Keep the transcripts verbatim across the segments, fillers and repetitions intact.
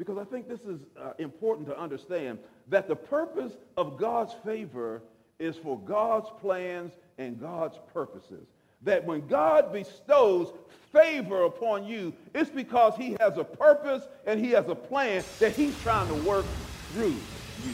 because I think this is uh, important to understand that the purpose of God's favor is for God's plans and God's purposes. That when God bestows favor upon you, it's because he has a purpose and he has a plan that he's trying to work through you.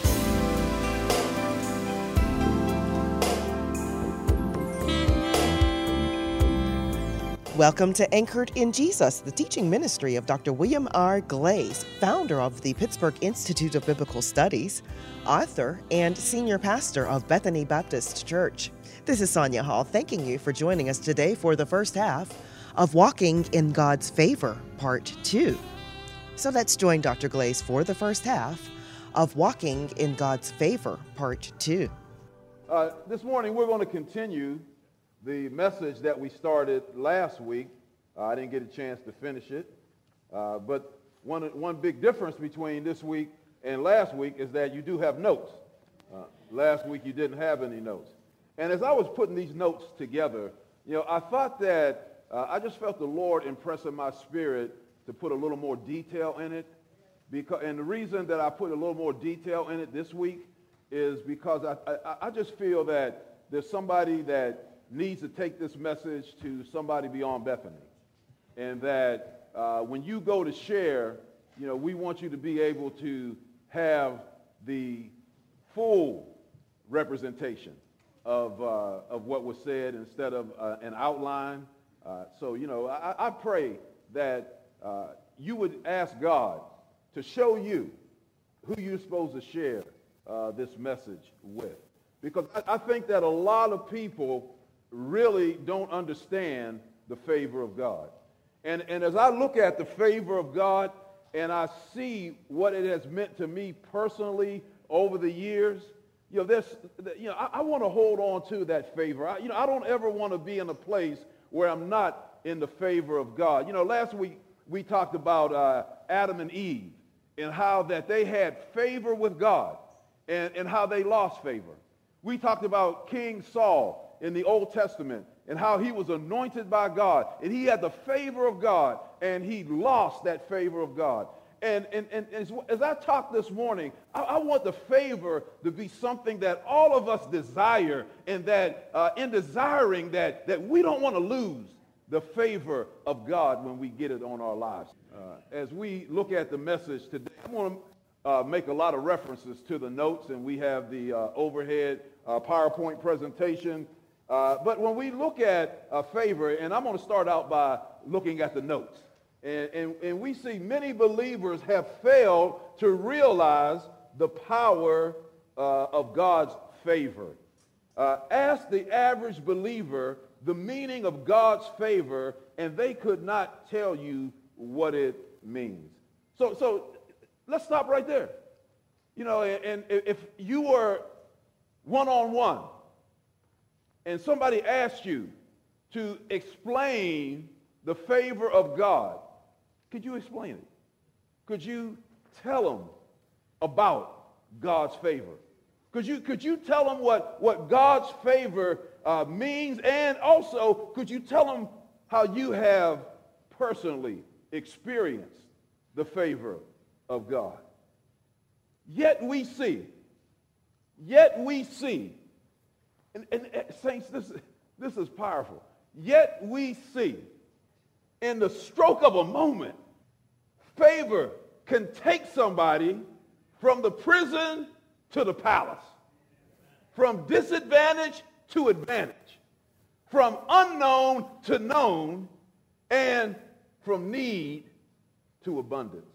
Welcome to Anchored in Jesus, the teaching ministry of Doctor William R. Glaze, founder of the Pittsburgh Institute of Biblical Studies, author, and senior pastor of Bethany Baptist Church. This is Sonia Hall thanking you for joining us today for the first half of Walking in God's Favor, Part two. So let's join Doctor Glaze for the first half of Walking in God's Favor, Part two. Uh, this morning we're going to continue the message that we started last week. uh, I didn't get a chance to finish it, uh, but one one big difference between this week and last week is that you do have notes. Uh, last week you didn't have any notes, and as I was putting these notes together, you know, I thought that uh, I just felt the Lord impress in my spirit to put a little more detail in it, because and the reason that I put a little more detail in it this week is because I I, I just feel that there's somebody that needs to take this message to somebody beyond Bethany. And that uh, when you go to share, you know, we want you to be able to have the full representation of, uh, of what was said instead of uh, an outline. Uh, so, you know, I, I pray that uh, you would ask God to show you who you're supposed to share uh, this message with. Because I, I think that a lot of people really don't understand the favor of God. And, and as I look at the favor of God and I see what it has meant to me personally over the years, you know, this, you know, I, I want to hold on to that favor. I, you know, I don't ever want to be in a place where I'm not in the favor of God. You know, last week we talked about uh, Adam and Eve and how that they had favor with God and, and how they lost favor. We talked about King Saul in the Old Testament and how he was anointed by God and he had the favor of God and he lost that favor of God. And, and, and as, as I talk this morning, I, I want the favor to be something that all of us desire, and that uh, in desiring that, that we don't want to lose the favor of God when we get it on our lives. Uh, as we look at the message today, I want to uh, make a lot of references to the notes, and we have the uh, overhead uh, PowerPoint presentation. Uh, but when we look at uh, favor, and I'm going to start out by looking at the notes, and, and, and we see many believers have failed to realize the power uh, of God's favor. Uh, ask the average believer the meaning of God's favor, and they could not tell you what it means. So, so let's stop right there. You know, and, and if you were one-on-one, and somebody asked you to explain the favor of God, could you explain it? Could you tell them about God's favor? Could you, could you tell them what, what God's favor uh, means? And also, could you tell them how you have personally experienced the favor of God? Yet we see, yet we see, And, and, and saints, this, this is powerful. Yet we see, in the stroke of a moment, favor can take somebody from the prison to the palace, from disadvantage to advantage, from unknown to known, and from need to abundance.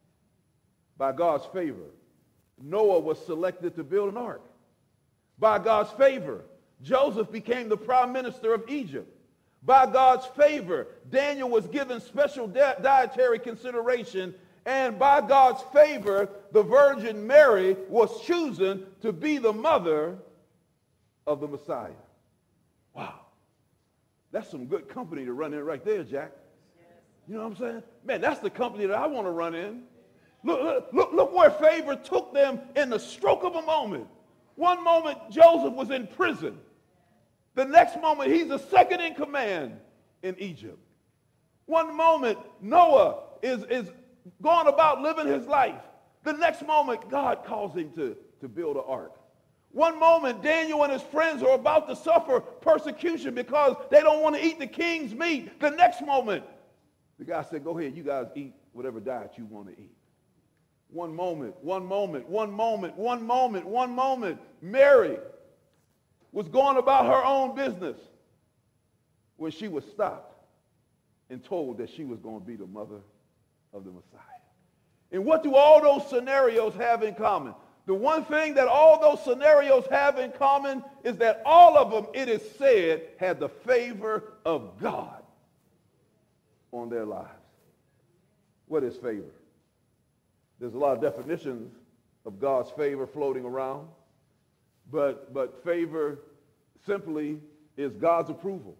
By God's favor, Noah was selected to build an ark. By God's favor, Joseph became the prime minister of Egypt. By God's favor, Daniel was given special di- dietary consideration. And by God's favor, the Virgin Mary was chosen to be the mother of the Messiah. Wow. That's some good company to run in right there, Jack. You know what I'm saying? Man, that's the company that I want to run in. Look, look, look where favor took them in the stroke of a moment. One moment, Joseph was in prison. The next moment, he's the second in command in Egypt. One moment, Noah is, is going about living his life. The next moment, God calls him to, to build an ark. One moment, Daniel and his friends are about to suffer persecution because they don't want to eat the king's meat. The next moment, the guy said, go ahead, you guys eat whatever diet you want to eat. One moment, one moment, one moment, one moment, one moment. Mary was going about her own business when she was stopped and told that she was going to be the mother of the Messiah. And what do all those scenarios have in common? The one thing that all those scenarios have in common is that all of them, it is said, had the favor of God on their lives. What is favor? There's a lot of definitions of God's favor floating around, but, but favor simply is God's approval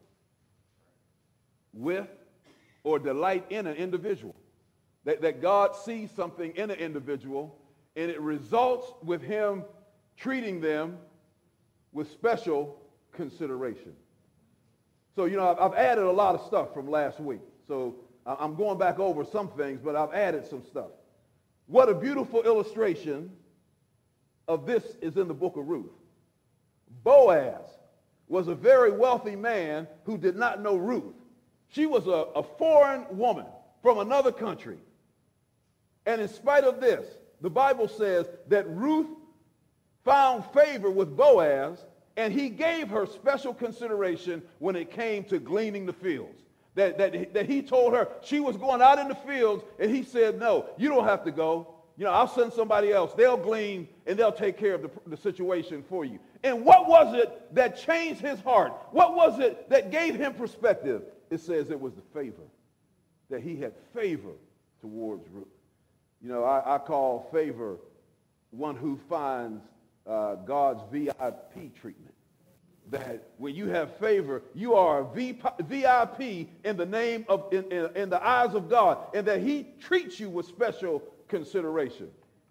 with or delight in an individual. That, that God sees something in an individual and it results with him treating them with special consideration. So, you know, I've, I've added a lot of stuff from last week. So I'm going back over some things, but I've added some stuff. What a beautiful illustration of this is in the book of Ruth. Boaz was a very wealthy man who did not know Ruth. She was a, a foreign woman from another country. And in spite of this, the Bible says that Ruth found favor with Boaz, and he gave her special consideration when it came to gleaning the fields. That, that, that he told her she was going out in the fields, and he said, no, you don't have to go. You know, I'll send somebody else. They'll glean, and they'll take care of the, the situation for you. And what was it that changed his heart? What was it that gave him perspective? It says it was the favor, that he had favor towards Ruth. You know, I, I call favor one who finds uh, God's V I P treatment. That when you have favor, you are a V I P in the name of, in, in, in the eyes of God, and that he treats you with special consideration.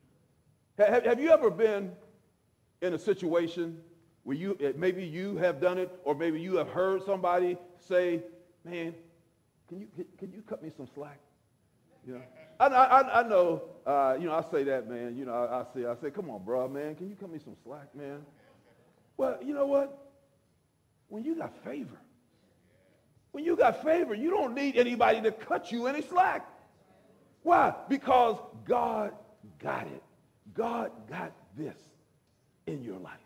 Have, have you ever been in a situation where you, maybe you have done it, or maybe you have heard somebody say, man, can you, can, can you cut me some slack? You know, I, I, I know, uh, you know, I say that, man. You know, I, I say, I say, come on, bro, man, can you cut me some slack, man? Well, you know what? When you got favor, when you got favor, you don't need anybody to cut you any slack. Why? Because God got it. God got this in your life.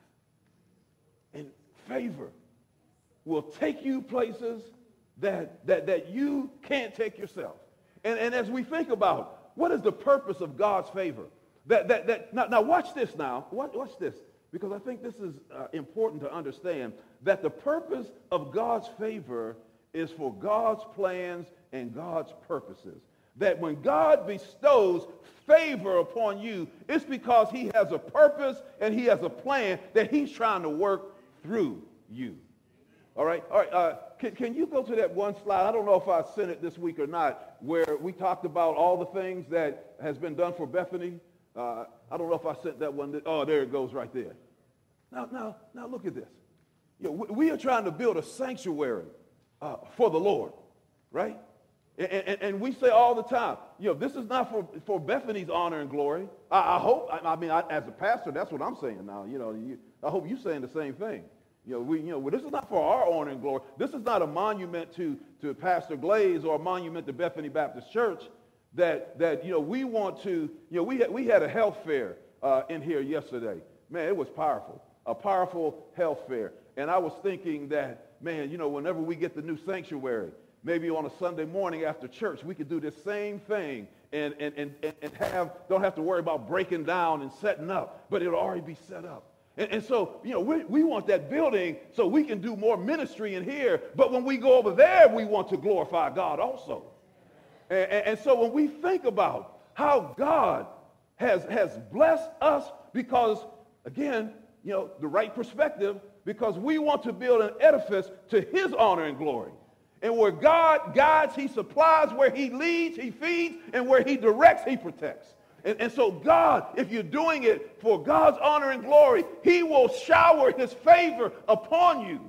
And favor will take you places that, that, that you can't take yourself. And, and as we think about what is the purpose of God's favor, that, that, that, now, now watch this now, watch, watch this, because I think this is uh, important to understand, that the purpose of God's favor is for God's plans and God's purposes. That when God bestows favor upon you, it's because he has a purpose and he has a plan that he's trying to work through you. All right, all right. Uh, can, can you go to that one slide? I don't know if I sent it this week or not, where we talked about all the things that has been done for Bethany. Uh, I don't know if I sent that one. Oh, there it goes right there. Now, now, now look at this. You know, we, we are trying to build a sanctuary uh, for the Lord, right? And, and, and we say all the time, you know, this is not for, for Bethany's honor and glory. I, I hope, I, I mean, I, as a pastor, that's what I'm saying now. You know, you, I hope you're saying the same thing. You know, we, you know, well, this is not for our honor and glory. This is not a monument to, to Pastor Glaze or a monument to Bethany Baptist Church. That, that you know, we want to, you know, we had, we had a health fair uh, in here yesterday. Man, it was powerful, a powerful health fair. And I was thinking that, man, you know, whenever we get the new sanctuary, maybe on a Sunday morning after church, we could do this same thing and, and, and, and have, don't have to worry about breaking down and setting up, but it'll already be set up. And, and so, you know, we, we want that building so we can do more ministry in here, but when we go over there, we want to glorify God also. And, and, and so when we think about how God has, has blessed us because, again, you know, the right perspective, because we want to build an edifice to his honor and glory. And where God guides, he supplies. Where he leads, he feeds. And where he directs, he protects. And, and so God, if you're doing it for God's honor and glory, he will shower his favor upon you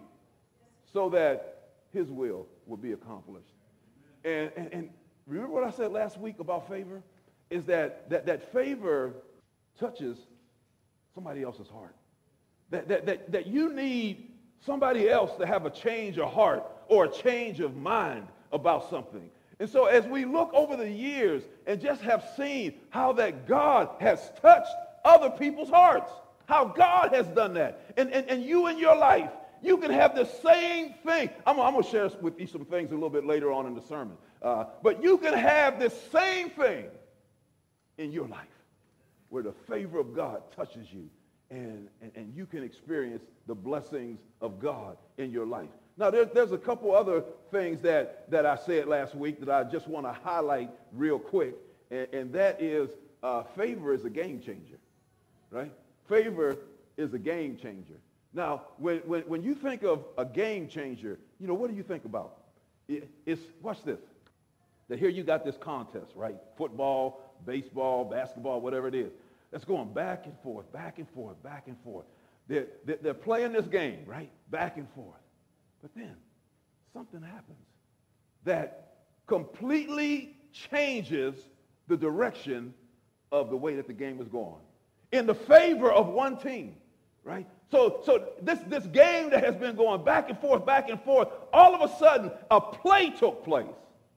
so that his will will be accomplished. And, and, and remember what I said last week about favor? is that that, that favor touches somebody else's heart. That, that, that, that you need somebody else to have a change of heart or a change of mind about something. And so as we look over the years and just have seen how that God has touched other people's hearts, how God has done that. And, and, and you in your life, you can have the same thing. I'm, I'm going to share with you some things a little bit later on in the sermon. Uh, but you can have this same thing in your life where the favor of God touches you and, and, and you can experience the blessings of God in your life. Now, there, there's a couple other things that, that I said last week that I just want to highlight real quick, and, and that is uh, favor is a game changer, right? Favor is a game changer. Now, when, when, when you think of a game changer, you know, what do you think about? It, it's, watch this. That here you got this contest, right? Football, baseball, basketball, whatever it is. That's going back and forth, back and forth, back and forth. They're, they're, they're playing this game, right? Back and forth. But then something happens that completely changes the direction of the way that the game is going in the favor of one team, right? So, so this, this game that has been going back and forth, back and forth, all of a sudden a play took place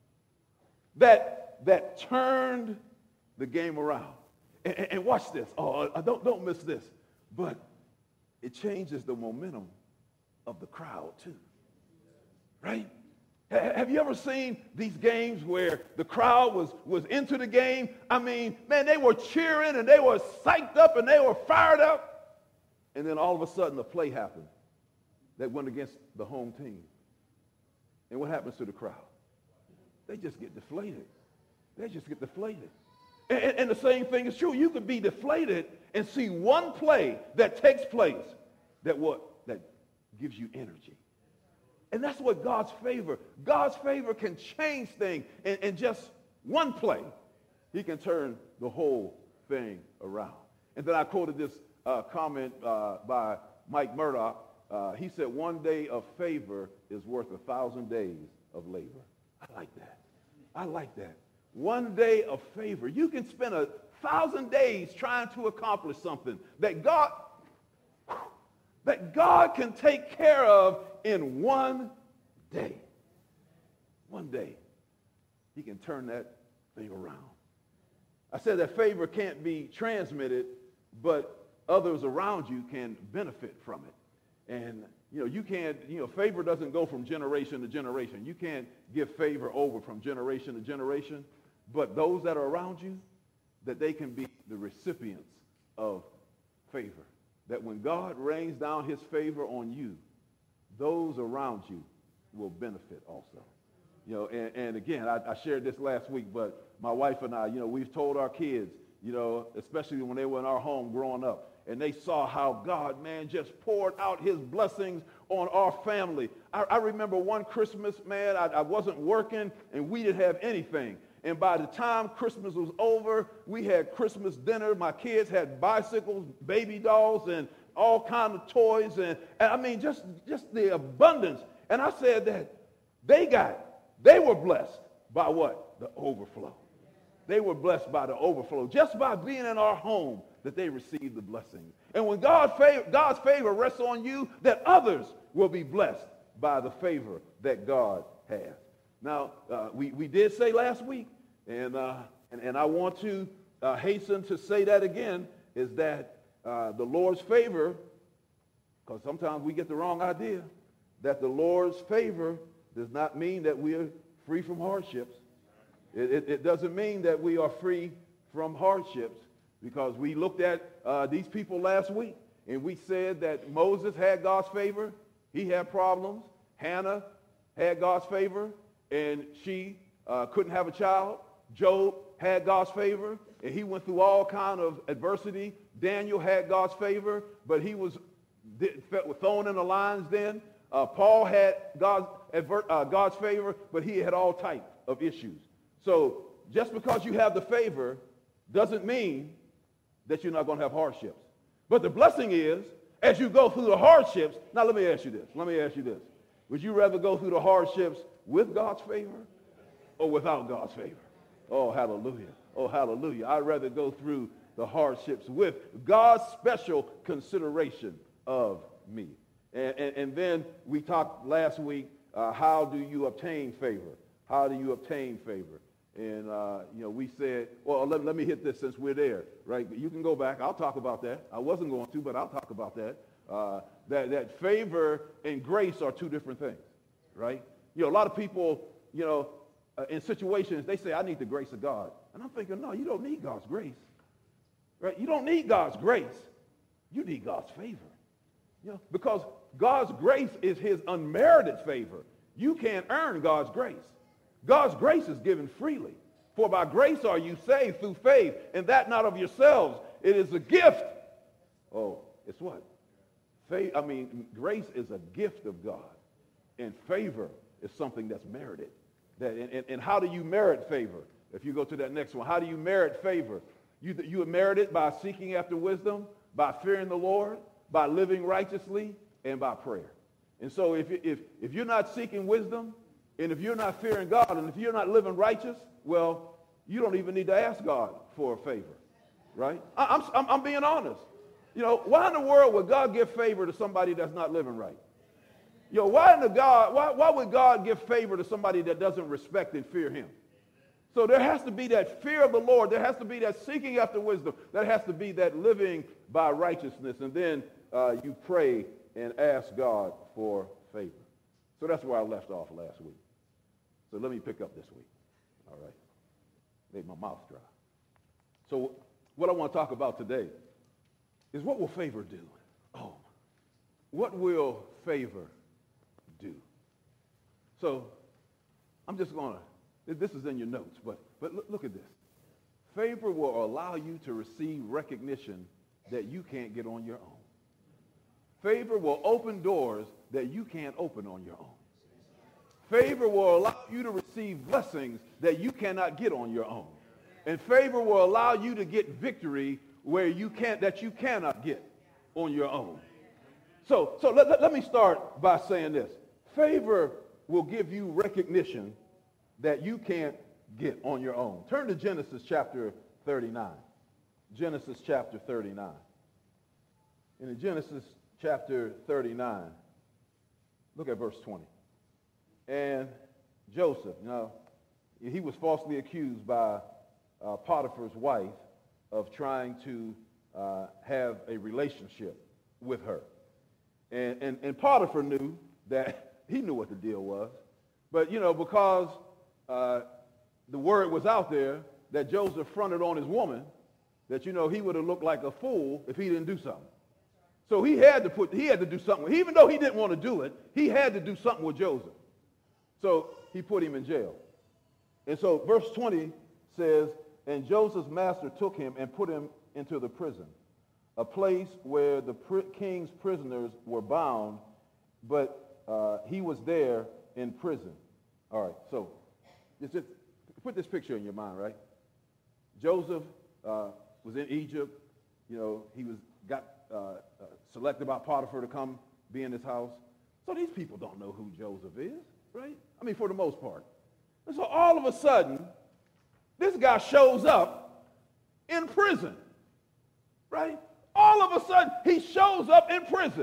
that, that turned the game around. And, and, and watch this. Oh, don't, don't miss this. But it changes the momentum of the crowd too. Right? Have you ever seen these games where the crowd was, was into the game? I mean, man, they were cheering and they were psyched up and they were fired up. And then all of a sudden a play happened that went against the home team. And what happens to the crowd? They just get deflated. They just get deflated. And, and, and the same thing is true. You could be deflated and see one play that takes place that what? That gives you energy. And that's what God's favor, God's favor can change things in, in just one play. He can turn the whole thing around. And then I quoted this uh, comment uh, by Mike Murdoch. Uh, he said, one day of favor is worth a thousand days of labor. I like that. I like that. One day of favor. You can spend a thousand days trying to accomplish something that God, that God can take care of in one day. One day, he can turn that thing around. I said that favor can't be transmitted, but others around you can benefit from it. And, you know, you can't, you know, favor doesn't go from generation to generation. You can't give favor over from generation to generation, but those that are around you, that they can be the recipients of favor. That when God rains down his favor on you, those around you will benefit also. You know, and, and again, I, I shared this last week, but my wife and I, you know, we've told our kids, you know, especially when they were in our home growing up, and they saw how God, man, just poured out his blessings on our family. I, I remember one Christmas, man, I, I wasn't working, and we didn't have anything. And by the time Christmas was over, we had Christmas dinner. My kids had bicycles, baby dolls, and all kinds of toys. And, and I mean, just, just the abundance. And I said that they got, they were blessed by what? The overflow. They were blessed by the overflow. Just by being in our home, that they received the blessings. And when God favor, God's favor rests on you, that others will be blessed by the favor that God has. Now, uh, we, we did say last week, and, uh, and, and I want to uh, hasten to say that again, is that uh, the Lord's favor, because sometimes we get the wrong idea, that the Lord's favor does not mean that we are free from hardships. It, it, it doesn't mean that we are free from hardships, because we looked at uh, these people last week, and we said that Moses had God's favor. He had problems. Hannah had God's favor, and she uh, couldn't have a child. Job had God's favor, and he went through all kind of adversity. Daniel had God's favor, but he was thrown in the lion's den. Uh, Paul had God's, uh, God's favor, but he had all type of issues. So just because you have the favor doesn't mean that you're not going to have hardships. But the blessing is, as you go through the hardships, now let me ask you this. Let me ask you this. Would you rather go through the hardships with God's favor or without God's favor? Oh, hallelujah. Oh, hallelujah. I'd rather go through the hardships with God's special consideration of me. And, and, and then we talked last week, uh, how do you obtain favor? How do you obtain favor? And, uh, you know, we said, well, let, let me hit this since we're there, right? You can go back. I'll talk about that. I wasn't going to, but I'll talk about that. Uh, that, that favor and grace are two different things, right? You know, a lot of people, you know, uh, in situations, they say, I need the grace of God. And I'm thinking, no, you don't need God's grace, right? You don't need God's grace. You need God's favor, you know, because God's grace is his unmerited favor. You can't earn God's grace. God's grace is given freely. For by grace are you saved through faith, and that not of yourselves. It is a gift. Oh, it's what? Faith, I mean, grace is a gift of God, and favor is something that's merited. That, and, and, and how do you merit favor? If you go to that next one, how do you merit favor? You, you merit it by seeking after wisdom, by fearing the Lord, by living righteously, and by prayer. And so if, if, if you're not seeking wisdom, and if you're not fearing God, and if you're not living righteous, well, you don't even need to ask God for a favor, right? I, I'm, I'm, I'm being honest. You know, why in the world would God give favor to somebody that's not living right? You know, why in the God, why, why would God give favor to somebody that doesn't respect and fear him? So there has to be that fear of the Lord. There has to be that seeking after wisdom. There has to be that living by righteousness. And then uh, you pray and ask God for favor. So that's where I left off last week. So let me pick up this week. All right. Made my mouth dry. So what I want to talk about today is, what will favor do? Oh, what will favor do? So I'm just going to, this is in your notes, but, but look, look at this. Favor will allow you to receive recognition that you can't get on your own. Favor will open doors that you can't open on your own. Favor will allow you to receive blessings that you cannot get on your own. And favor will allow you to get victory where you can't, that you cannot get on your own. So, so let, let, let me start by saying this. Favor will give you recognition that you can't get on your own. Turn to Genesis chapter thirty-nine. Genesis chapter thirty-nine. In Genesis chapter thirty-nine, look at verse twenty. And Joseph, you know, he was falsely accused by uh, Potiphar's wife of trying to uh, have a relationship with her. And, and, and Potiphar knew that, he knew what the deal was. But, you know, because uh, the word was out there that Joseph fronted on his woman, that, you know, he would have looked like a fool if he didn't do something. So he had to put, he had to do something. Even though he didn't want to do it, he had to do something with Joseph. So he put him in jail. And so verse twenty says, and Joseph's master took him and put him into the prison, a place where the pr- king's prisoners were bound, but uh, he was there in prison. All right, so just, just put this picture in your mind, right? Joseph uh, was in Egypt. You know, he was got uh, uh, selected by Potiphar to come be in his house. So these people don't know who Joseph is, right? I mean, for the most part. And so all of a sudden, this guy shows up in prison, right? All of a sudden, he shows up in prison.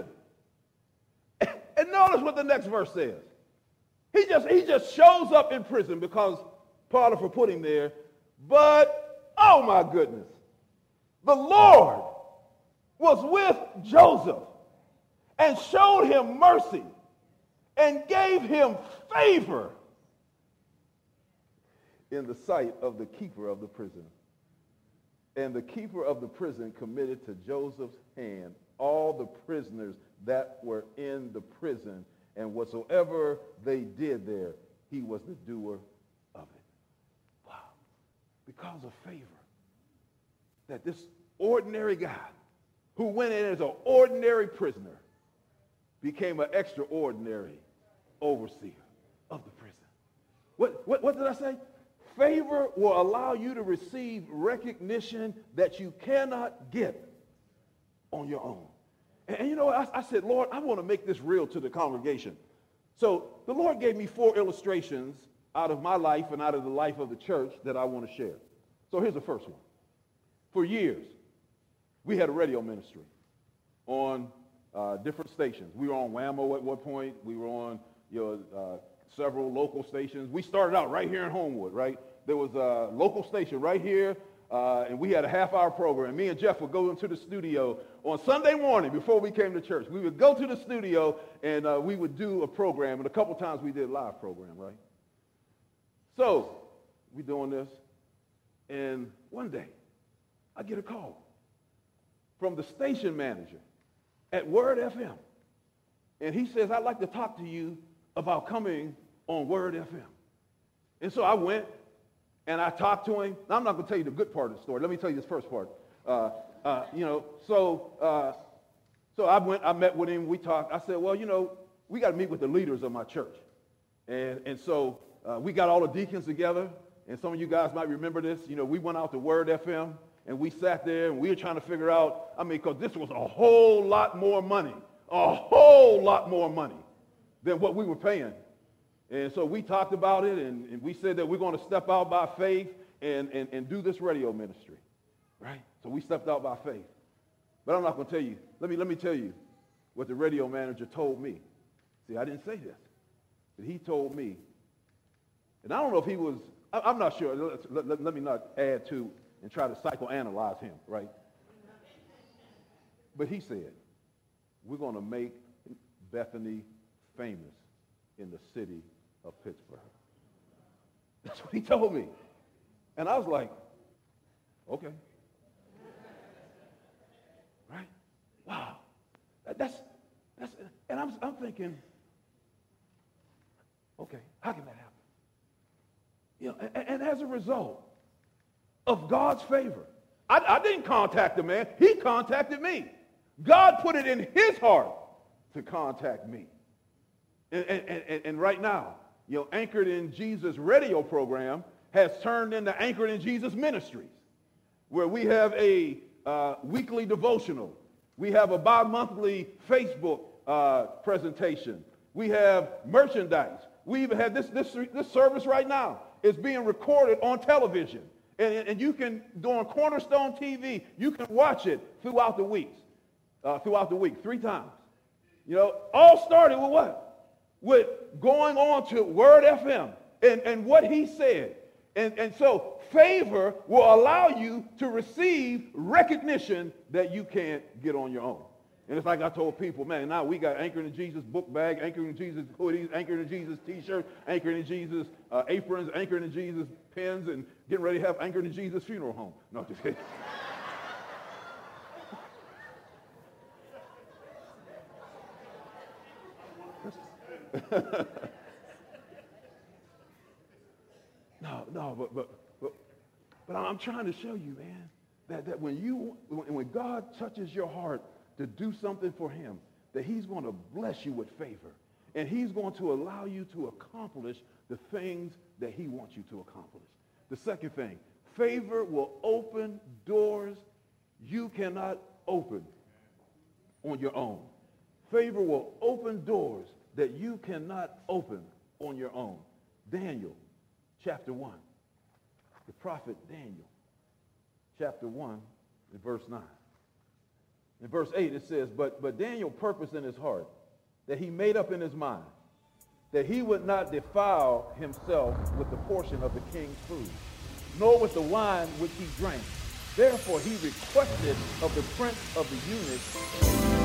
And notice what the next verse says. He just, he just shows up in prison because Potiphar put him there. But, oh my goodness, the Lord was with Joseph and showed him mercy and gave him favor in the sight of the keeper of the prison. And the keeper of the prison committed to Joseph's hand all the prisoners that were in the prison, and whatsoever they did there, he was the doer of it. Wow. Because of favor, that this ordinary guy who went in as an ordinary prisoner became an extraordinary overseer of the prison. What, what, what did I say? Favor will allow you to receive recognition that you cannot get on your own. And, and you know, I, I said, Lord, I want to make this real to the congregation. So the Lord gave me four illustrations out of my life and out of the life of the church that I want to share. So here's the first one. For years, we had a radio ministry on uh, different stations. We were on Whammo at one point. We were on you know, uh, several local stations. We started out right here in Homewood, right? There was a local station right here, uh, and we had a half-hour program. Me and Jeff would go into the studio on Sunday morning before we came to church. We would go to the studio, and uh, we would do a program, and a couple times we did a live program, right? So we doing this, and one day I get a call from the station manager at Word F M, and he says, I'd like to talk to you about coming on Word F M. And so I went, and I talked to him. Now, I'm not going to tell you the good part of the story. Let me tell you this first part. Uh, uh, you know, so uh, so I went, I met with him, we talked. I said, well, you know, we got to meet with the leaders of my church. And, and so uh, we got all the deacons together, and some of you guys might remember this. You know, we went out to Word F M, and we sat there, and we were trying to figure out, I mean, because this was a whole lot more money, a whole lot more money than what we were paying. And so we talked about it, and, and we said that we're going to step out by faith and, and, and do this radio ministry, right? So we stepped out by faith. But I'm not going to tell you. Let me, let me tell you what the radio manager told me. See, I didn't say this, but he told me, and I don't know if he was, I, I'm not sure. Let, let, let me not add to and try to psychoanalyze him, right? But he said, we're going to make Bethany famous in the city of Pittsburgh. That's what he told me. And I was like, okay. Right? Wow. That, that's, that's, and I'm, I'm thinking, okay, how can that happen? You know, and, and as a result of God's favor, I, I didn't contact the man. He contacted me. God put it in his heart to contact me. And, and, and, and right now, you know, Anchored in Jesus radio program has turned into Anchored in Jesus Ministries, where we have a uh, weekly devotional. We have a bi-monthly Facebook uh, presentation. We have merchandise. We even have this, this, this service right now is being recorded on television. And, and you can, on Cornerstone T V, you can watch it throughout the weeks, uh, throughout the week, three times. You know, all started with what? With going on to Word F M and, and what he said. And, and so favor will allow you to receive recognition that you can't get on your own. And it's like I told people, man, now we got Anchored in Jesus book bag, Anchored in Jesus hoodies, Anchored in Jesus t-shirt, Anchored in Jesus uh, aprons, Anchored in Jesus pens, and getting ready to have Anchored in Jesus funeral home. No, just kidding. no, no, but, but but but I'm trying to show you, man, that, that when you when, when God touches your heart to do something for him, that he's going to bless you with favor, and he's going to allow you to accomplish the things that he wants you to accomplish. The second thing, favor will open doors you cannot open on your own. Favor will open doors that you cannot open on your own. Daniel, chapter one. The prophet Daniel, chapter one, and verse nine. In verse eight, it says, but, but Daniel purposed in his heart that he made up in his mind that he would not defile himself with the portion of the king's food, nor with the wine which he drank. Therefore, he requested of the prince of the eunuchs.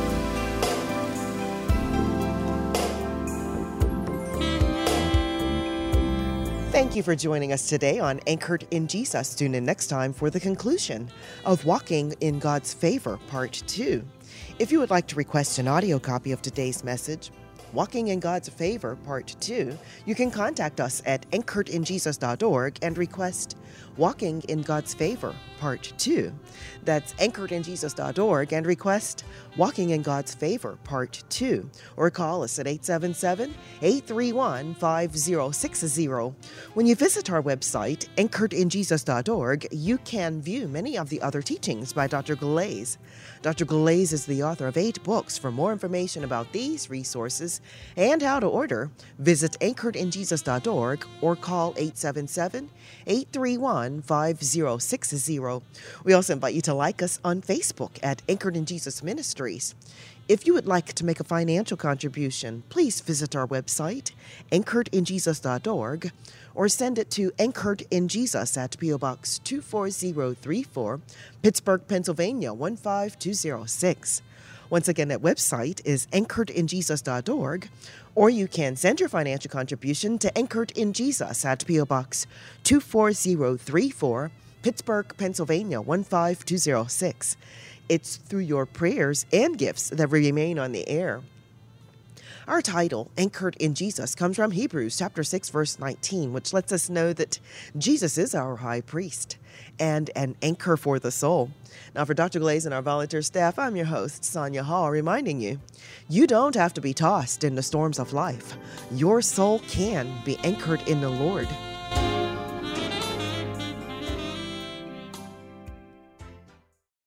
Thank you for joining us today on Anchored in Jesus. Tune in next time for the conclusion of Walking in God's Favor, Part two. If you would like to request an audio copy of today's message, Walking in God's Favor, Part two, you can contact us at anchored in jesus dot org and request Walking in God's Favor, Part two. That's anchored in jesus dot org and request Walking in God's Favor, Part two. Or call us at eight seven seven, eight three one, five zero six zero. When you visit our website, anchored in jesus dot org, you can view many of the other teachings by Doctor Glaze. Doctor Glaze is the author of eight books. For more information about these resources, services and how to order, visit anchored in jesus dot org or call eight seven seven, eight three one, five zero six zero. We also invite you to like us on Facebook at Anchored in Jesus Ministries. If you would like to make a financial contribution, please visit our website, anchored in jesus dot org, or send it to Anchored in Jesus at P O Box two four zero three four, Pittsburgh, Pennsylvania one five two zero six. Once again, that website is anchored in jesus dot org, or you can send your financial contribution to Anchored in Jesus at P O Box two four zero three four, Pittsburgh, Pennsylvania one five two zero six. It's through your prayers and gifts that we remain on the air. Our title, Anchored in Jesus, comes from Hebrews chapter six, verse nineteen, which lets us know that Jesus is our high priest and an anchor for the soul. Now, for Doctor Glaze and our volunteer staff, I'm your host, Sonia Hall, reminding you, you don't have to be tossed in the storms of life. Your soul can be anchored in the Lord.